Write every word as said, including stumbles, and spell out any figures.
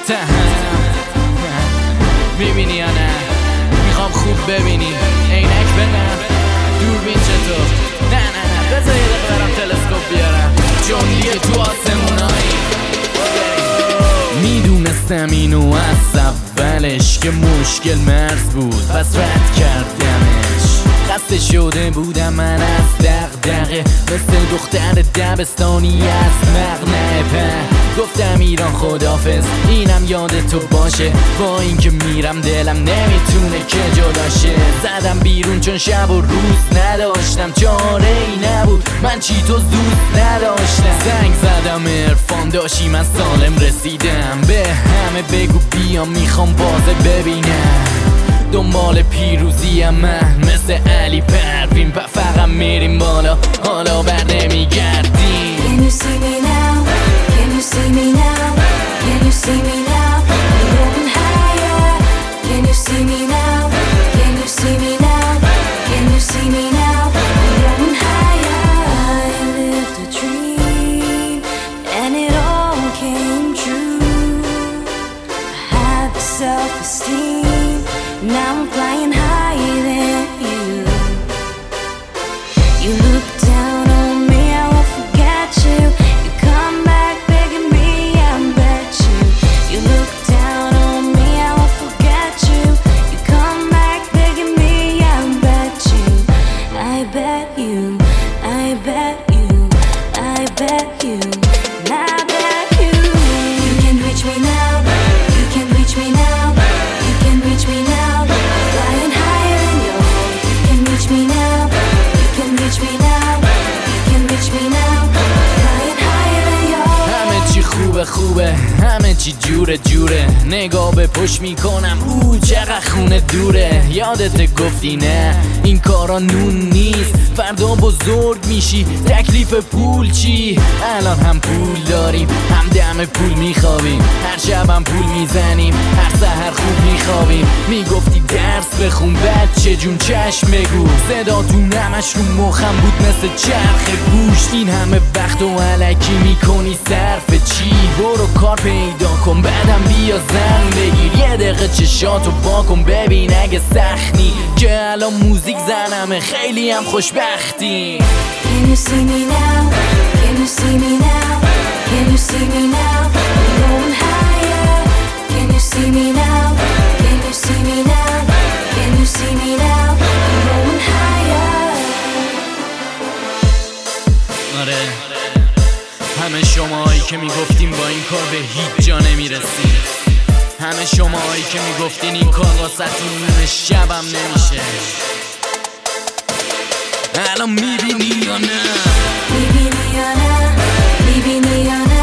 متهم میبینی یا نه؟ میخوام خوب ببینی عینک بدم دوربین چطور؟ نه نه نه بذار یه دقیقه برم تلسکوپ بیارم جنگی تو آسمونایی میدونستم اینو از اولش که مشکل مرز بود پس رد کردمش خسته شده بودم من از دغدغه مثل دختر دبستانی از مقنعه په گفتم ایران خدافظ اینم یاد تو باشه با اینکه میرم دلم نمیتونه که جداشه زدم بیرون چون شب و روز نداشتم چاره ای نبود من چی تو دوست نداشتم زنگ زدم عرفان داشتی من سالم رسیدم به همه بگو بیام میخوام بازه ببینم دنبال پیروزیم من مثل علی پروین و فقط میریم بالا حالا بر نمیگردیم Can you see me now? Can you see me now? Can you see me now? We're going higher. Can you see me now? Can you see me now? Can you see me now? We're going higher. I lived a dream and it all came true. I had the self-esteem. Now I'm flying higher than you. You look down on me, I won't forget you. You come back begging me, I bet you. You look down on me, I won't forget you. You come back begging me, I bet you. I bet you, I bet you, I bet you, and I bet you. You can reach me now, you can reach me now, you can reach me now. Flying higher than you. You can reach me now, you can reach me now, you can reach me now. Flying higher than you. همه چی خوبه خوبه همه چی جوره جوره نگاه به پشت میکنم او چقدر خونه دوره یادت گفتی نه این کارا نون نیست فردا بزرگ میشی تکلیف پول چی الان هم پول داریم هم دم پول میخوابیم هر شب هم پول میزنیم هر سحر خوب میخوابیم میگفتی درس بخون بچه جون چشم بگو صدا تو نمش رو مخم بود مثل چرخ گوشت این همه وقت و علکی میکنی صرف چی برو کار پیدا کن بعدم بیا زن بگیر یه دقیقه چشاتو واکن ببین اگه سخنی که الان موزیک زنمه خیلی هم خوشبختی Can you see me now? Can you see me now? Can you see me now? We're going higher. Can you see me now? Can you see me now? Can you see me now? We're going higher. آره همه شماهایی که میگفتیم با این کار به هیچ جا نمیرسیم همه شماهایی که میگفتین این کار واسه‌تون نون شبم نمیشه الان میبینی یا نه؟ میبینی یا نه؟ میبینی یا نه؟